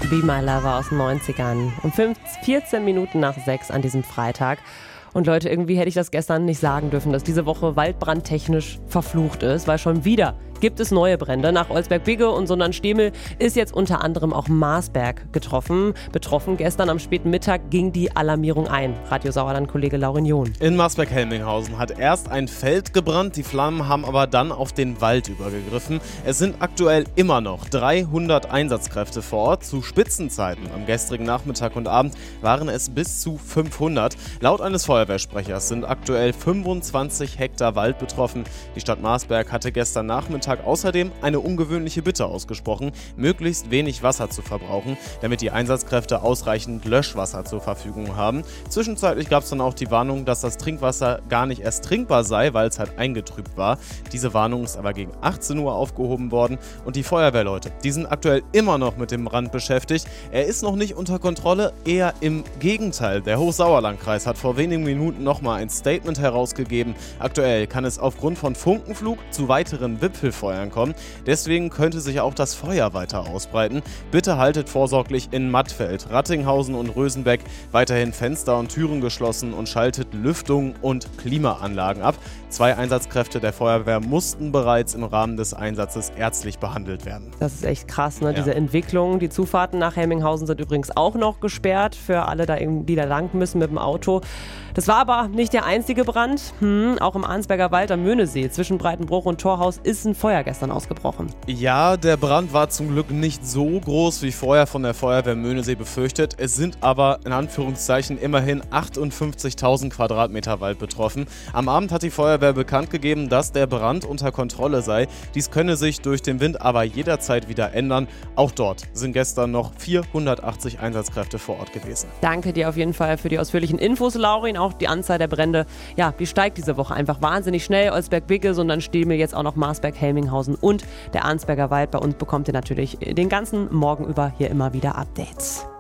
Be My Lover aus den 90ern. Um 14 Minuten nach 6 an diesem Freitag. Und Leute, irgendwie hätte ich das gestern nicht sagen dürfen, dass diese Woche waldbrandtechnisch verflucht ist, weil schon wieder gibt es neue Brände. Nach Olsberg-Bigge und Sundern-Stehmel ist jetzt unter anderem auch Marsberg betroffen. Gestern am späten Mittag ging die Alarmierung ein. Radio Sauerland-Kollege Laurin John. In Marsberg-Helminghausen hat erst ein Feld gebrannt, die Flammen haben aber dann auf den Wald übergegriffen. Es sind aktuell immer noch 300 Einsatzkräfte vor Ort. Zu Spitzenzeiten am gestrigen Nachmittag und Abend waren es bis zu 500. Laut eines Feuerwehrsprechers sind aktuell 25 Hektar Wald betroffen. Die Stadt Marsberg hatte gestern Nachmittag außerdem eine ungewöhnliche Bitte ausgesprochen, möglichst wenig Wasser zu verbrauchen, damit die Einsatzkräfte ausreichend Löschwasser zur Verfügung haben. Zwischenzeitlich gab es dann auch die Warnung, dass das Trinkwasser gar nicht erst trinkbar sei, weil es halt eingetrübt war. Diese Warnung ist aber gegen 18 Uhr aufgehoben worden und die Feuerwehrleute, die sind aktuell immer noch mit dem Brand beschäftigt. Er ist noch nicht unter Kontrolle, eher im Gegenteil. Der Hochsauerlandkreis hat vor wenigen Minuten nochmal ein Statement herausgegeben. Aktuell kann es aufgrund von Funkenflug zu weiteren Wipfelfeuern kommen. Deswegen könnte sich auch das Feuer weiter ausbreiten. Bitte haltet vorsorglich in Mattfeld, Rattinghausen und Rösenbeck weiterhin Fenster und Türen geschlossen und schaltet Lüftung und Klimaanlagen ab. 2 Einsatzkräfte der Feuerwehr mussten bereits im Rahmen des Einsatzes ärztlich behandelt werden. Das ist echt krass, ne? Ja. Diese Entwicklung. Die Zufahrten nach Helminghausen sind übrigens auch noch gesperrt für alle, die da lang müssen mit dem Auto. Das war aber nicht der einzige Brand. Auch im Arnsberger Wald am Möhnesee zwischen Breitenbruch und Torhaus ist ein Feuer gestern ausgebrochen. Ja, der Brand war zum Glück nicht so groß wie vorher von der Feuerwehr Möhnesee befürchtet. Es sind aber in Anführungszeichen immerhin 58.000 Quadratmeter Wald betroffen. Am Abend hat die Feuerwehr bekannt gegeben, dass der Brand unter Kontrolle sei. Dies könne sich durch den Wind aber jederzeit wieder ändern. Auch dort sind gestern noch 480 Einsatzkräfte vor Ort gewesen. Danke dir auf jeden Fall für die ausführlichen Infos, Laurin. Auch die Anzahl der Brände, ja, die steigt diese Woche einfach wahnsinnig schnell. Olsberg-Bigge, Sundern-Stehmel, jetzt auch noch Marsberg-Helminghausen und der Arnsberger Wald. Bei uns bekommt ihr natürlich den ganzen Morgen über hier immer wieder Updates.